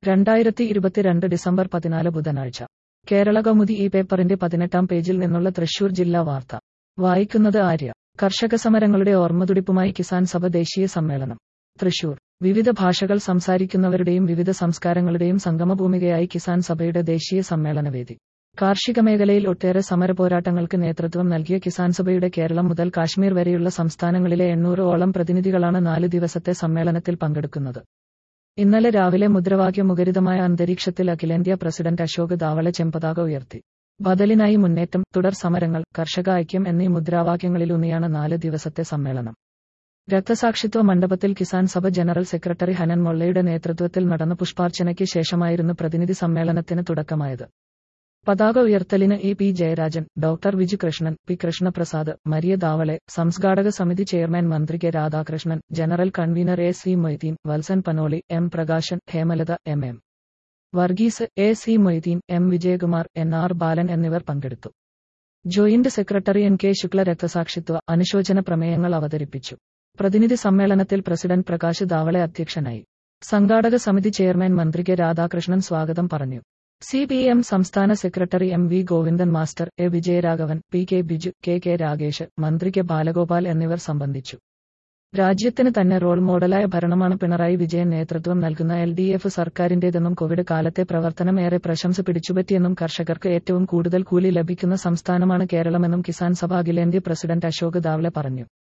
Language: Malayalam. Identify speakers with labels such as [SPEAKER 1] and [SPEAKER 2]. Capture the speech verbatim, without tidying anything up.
[SPEAKER 1] രണ്ടായിരത്തി ഇരുപത്തിരണ്ട് ഡിസംബർ പതിനാല് ബുധനാഴ്ച കേരളകൗമുദി ഈ പേപ്പറിന്റെ പതിനെട്ടാം പേജിൽ നിന്നുള്ള തൃശൂർ ജില്ലാ വാർത്ത വായിക്കുന്നത് ആര്യ. കർഷക സമരങ്ങളുടെ ഓർമ്മതുടിപ്പുമായി കിസാൻ സഭ ദേശീയ സമ്മേളനം. തൃശൂർ. വിവിധ ഭാഷകൾ സംസാരിക്കുന്നവരുടെയും വിവിധ സംസ്കാരങ്ങളുടെയും സംഗമഭൂമികയായി കിസാൻ സഭയുടെ ദേശീയ സമ്മേളനവേദി. കാർഷിക മേഖലയിൽ ഒട്ടേറെ സമരപോരാട്ടങ്ങൾക്ക് നേതൃത്വം നൽകിയ കിസാൻ സഭയുടെ കേരളം മുതൽ കാശ്മീർ വരെയുള്ള സംസ്ഥാനങ്ങളിലെ എണ്ണൂറ് ഓളം പ്രതിനിധികളാണ് നാല് ദിവസത്തെ സമ്മേളനത്തിൽ പങ്കെടുക്കുന്നത്. ഇന്നലെ രാവിലെ മുദ്രാവാക്യമുഖരിതമായ അന്തരീക്ഷത്തിൽ അഖിലേന്ത്യാ പ്രസിഡന്റ് അശോക് ദാവളെ ചെമ്പതാക ഉയർത്തി. ബദലിനായി മുന്നേറ്റം, തുടർ സമരങ്ങൾ, കർഷക ഐക്യം എന്നീ മുദ്രാവാക്യങ്ങളിലൂന്നിയാണ് നാല് ദിവസത്തെ സമ്മേളനം. രക്തസാക്ഷിത്വ മണ്ഡപത്തിൽ കിസാൻ സഭ ജനറൽ സെക്രട്ടറി ഹനൻ മൊള്ളയുടെ നേതൃത്വത്തിൽ നടന്ന പുഷ്പാർച്ചനയ്ക്ക് ശേഷമായിരുന്നു പ്രതിനിധി സമ്മേളനത്തിന് തുടക്കമായത്. പതാക ഉയർത്തലിന് E P Jayarajan, doctor Viju Krishnan, P Krishnaprasad, Maria Dhawale, സംഘാടക സമിതി ചെയർമാൻ മന്ത്രി K Radhakrishnan, general convener A C Moideen, Valsan Panoli, M Prakashan, Hemalatha, M M Varghese, A C Moideen, M Vijayakumar, N R Balan എന്നിവർ പങ്കെടുത്തു. Joint secretary N K Shukla രക്തസാക്ഷിത്വ, അനുശോചന പ്രമേയങ്ങൾ അവതരിപ്പിച്ചു. പ്രതിനിധി സമ്മേളനത്തിൽ പ്രസിഡന്റ് പ്രകാശ് ദാവളെ അധ്യക്ഷനായി. സംഘാടക സമിതി ചെയർമാൻ മന്ത്രി കെ രാധാകൃഷ്ണൻ സ്വാഗതം പറഞ്ഞു. സി പി എം സംസ്ഥാന secretary M V Govindan master, A Vijayaraghavan, P K Biju, K K Ragesh, മന്ത്രി കെ ബാലഗോപാൽ എന്നിവർ സംബന്ധിച്ചു. രാജ്യത്തിന് തന്നെ റോൾ മോഡലായ ഭരണമാണ് പിണറായി വിജയൻ നേതൃത്വം നൽകുന്ന എൽ ഡി എഫ് സർക്കാരിന്റേതെന്നും കോവിഡ് കാലത്തെ പ്രവർത്തനം ഏറെ പ്രശംസ പിടിച്ചുപറ്റിയെന്നും കർഷകർക്ക് ഏറ്റവും കൂടുതൽ കൂലി ലഭിക്കുന്ന സംസ്ഥാനമാണ് കേരളമെന്നും കിസാൻ സഭ അഖിലേന്ത്യാ പ്രസിഡന്റ് അശോക് ദാവളെ പറഞ്ഞു.